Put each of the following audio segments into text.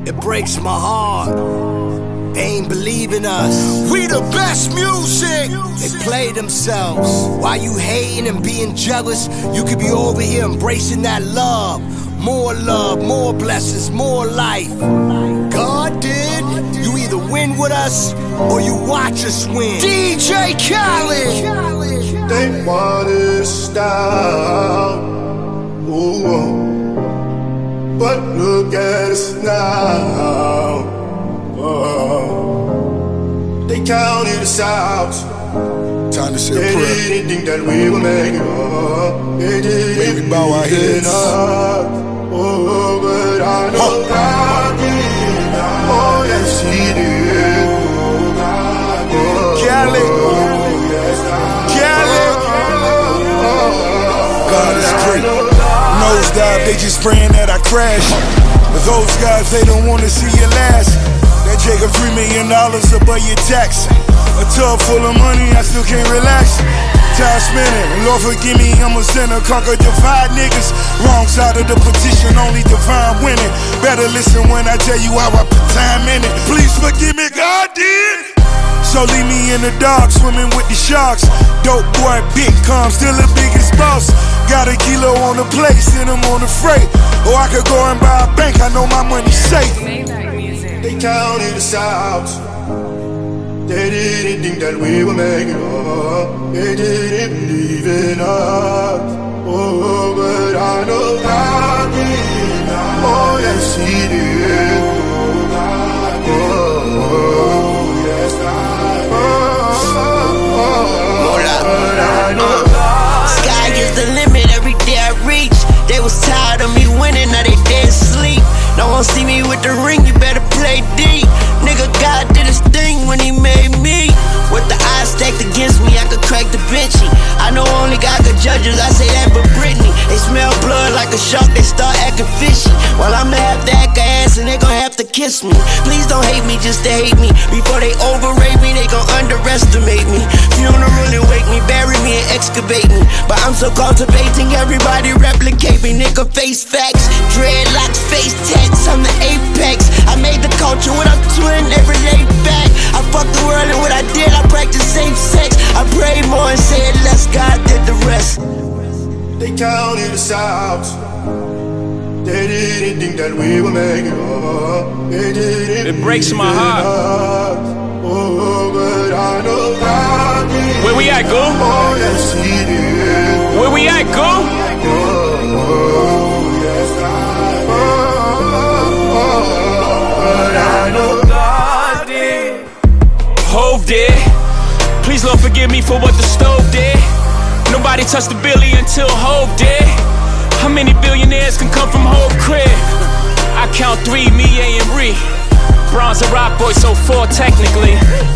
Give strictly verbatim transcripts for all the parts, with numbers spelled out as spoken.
It breaks my heart. They ain't believing us. We the best music. They play themselves. While you hating and being jealous, you could be over here embracing that love. More love, more blessings, more life. God did. You either win with us or you watch us win. D J Khaled. They want to stop. Ooh. But look at us now. Oh. They counted us out. Time to say they a prayer. They didn't think that we would make it up. They didn't Maybe we bow our heads. Oh, but I know oh. God did. Oh, yes, He did. Oh, God did. Khaled. Oh, yes, Khaled. God is great. Nosedive, they just praying that I crash. But those guys, they don't want to see you last. That Jacob three million dollars above your tax. A tub full of money, I still can't relax. Time spinning, Lord forgive me, I'm a sinner. Conquer divide niggas. Wrong side of the petition, only divine winning. Better listen when I tell you how I put time in it. Please forgive me, God did. So leave me in the dark, swimming with the sharks. Dope boy, big calm, still the biggest boss. Got a kilo on the plate, send him on the freight. Or I could go and buy a bank, I know my money's safe. They counted us out. They didn't think that we would make it up. They didn't believe in us. Oh, but I know God did. Oh, yes, He did. Oh, God did. Oh, yes, God did. Oh, oh, but I know God did. Sky is the limit, every day I reach. They was tired of me winning, now they dead sleep. No one see me with the ring, you better play D. Nigga, God did His thing when He made me. With the eyes stacked against me, I could crack the Benchy. I know only God could judge us, I say that but Britney. They smell blood like a shark, they start acting fishy. Well, I'ma have to act a ass and they gon' have to kiss me. Please don't hate me just to hate me. Before they overrate me, they gon' underestimate me. Funeral and wake me, bury me and excavate me. But I'm so cultivating, everybody replicate me. Nigga, face facts, dreadlocks, face tats, I'm the apex. I made the culture, what I'm doing, every lay back. I fuck the world and what I did, I practice safe sex. I pray more and say it less, God did the rest. They counted us out. They didn't think that we would make it up. They didn't. It breaks my heart. Oh, but I know God did. Where we at, go? Oh, yes, He did. Where we at, go? Oh, oh, yes, I did. Oh, oh, but I know God did. Hove did. Please, Lord, forgive me for what the stove did. Nobody touched the billy until Hove did. How many billionaires can come from Hove crib? I count three, me, A, and Ree. Bronze and Rock Boy, so four technically.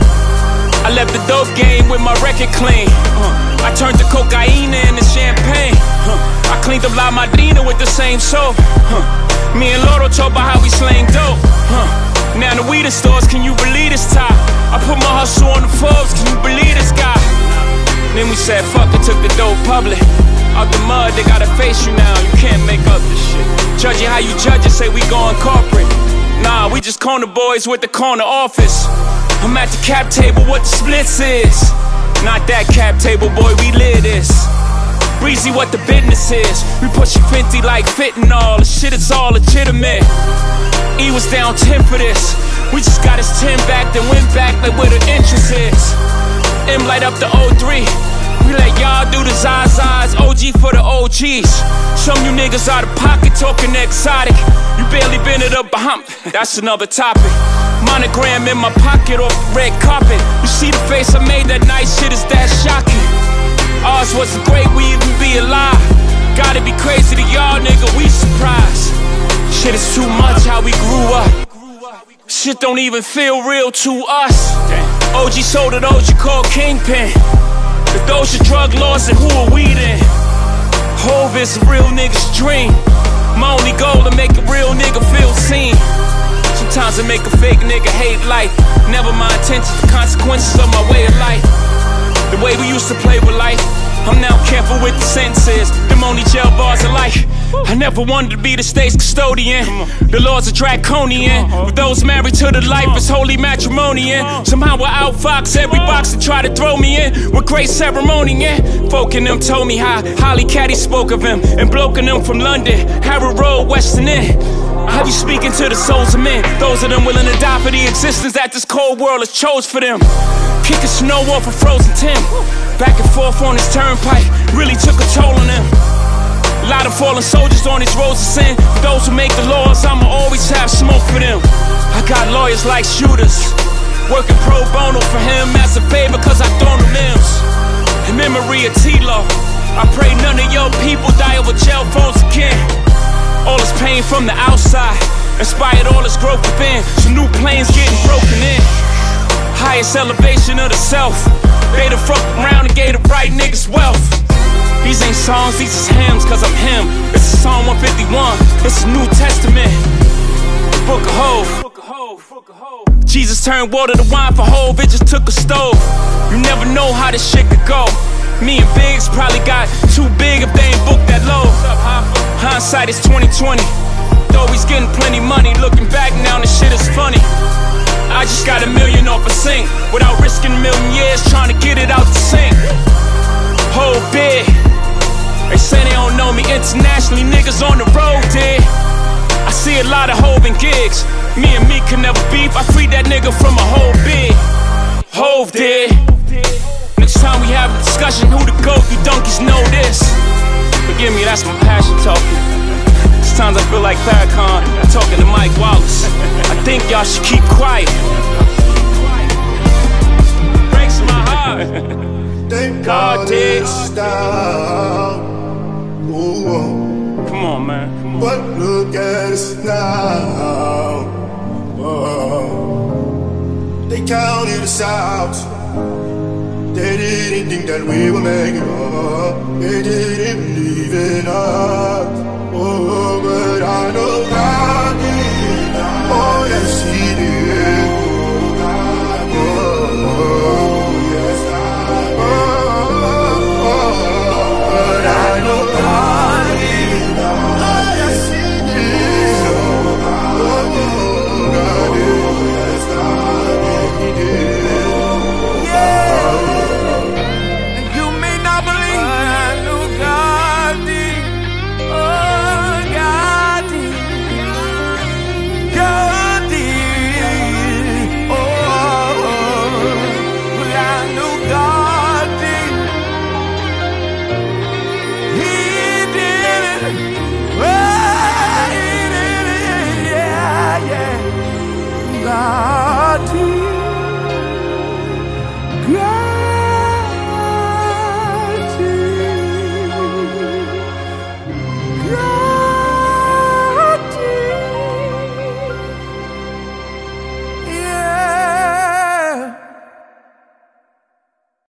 I left the dope game with my record clean. uh, I turned the cocaine into champagne. uh, I cleaned up La Madrina with the same soap. uh, Me and Loro talk about how we slang dope. uh, Now the weed stores, can you believe this top? I put my hustle on the Forbes, can you believe this guy? Then we said fuck it, took the dope public. Out the mud, they gotta face you now, you can't make up this shit. Judging how you judge it, say we going corporate. Nah, we just corner boys with the corner office. I'm at the cap table, what the splits is. Not that cap table, boy, we live this. Breezy, what the business is. We pushing Fenty like fentanyl, the shit is all legitimate. E was down ten for this. We just got his ten back, then went back like where the interest is. M light up the oh three. We let y'all do the Zazas, O G for the O Gs. Some you niggas out of pocket talking exotic. You barely been it up behind. That's another topic. Monogram in my pocket off the red carpet. You see the face I made that night, shit is that shocking. Ours wasn't great, we even be alive. Gotta be crazy to y'all, nigga, we surprised. Shit is too much how we grew up. Shit don't even feel real to us. O G sold it, O G called Kingpin. The Doja drug laws and who are we then? Hove is a real nigga's dream. My only goal to make a real nigga feel seen. Sometimes I make a fake nigga hate life. Never my intentions, the consequences of my way of life. The way we used to play with life, I'm now careful with the sentences. Them only jail bars of life. I never wanted to be the state's custodian. The laws are draconian. For those married to the life, it's holy matrimony. Somehow I outfox every box that try to throw me in with great ceremony. Yeah. Folk in them told me how Holly Caddy spoke of him, and bloke in them from London, Harrow Road, Western End. I be speaking to the souls of men, those of them willing to die for the existence that this cold world has chose for them. Kicking snow off a frozen Tim, back and forth on this turnpike, really took a toll on them. A lot of fallen soldiers on these roads of sin. For those who make the laws, I'ma always have smoke for them. I got lawyers like shooters, working pro bono for him as a favor cause I thrown them M's. In memory of T-Law, I pray none of your people die over jail phones again. All this pain from the outside inspired all this growth within. Some new planes getting broken in. Highest elevation of the self. They the fuck around and gave the right niggas wealth. These ain't songs, these is hymns, cause I'm him. This is Psalm one fifty-one, this is New Testament. Book of Hov. Jesus turned water to wine for Hov, it just took a stove. You never know how this shit could go. Me and Biggs probably got too big if they ain't booked that low. Hindsight is twenty twenty. Though he's getting plenty money, looking back now this shit is funny. I just got a million off a sink without risking a million years trying to get it out the sink. Whole big. They say they don't know me internationally, niggas on the road did. I see a lot of Hov and gigs. Me and me can never beef, I freed that nigga from a whole big. Hov did. Next time we have a discussion, who the GOAT, you donkeys know this. Forgive me, that's my passion talking. Sometimes I feel like Farrakhan talking to Mike Wallace. I think y'all should keep quiet. Breaks my heart. God did. Come on, man. Come on. But look at us now. Oh. They counted us out. They didn't think that we would make it up. They didn't believe in us. Oh, but I know